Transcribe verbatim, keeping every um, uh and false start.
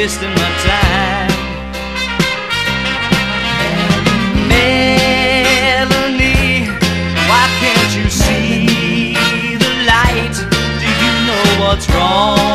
wasting my time. Melanie, why can't you see the light? Do you know what's wrong?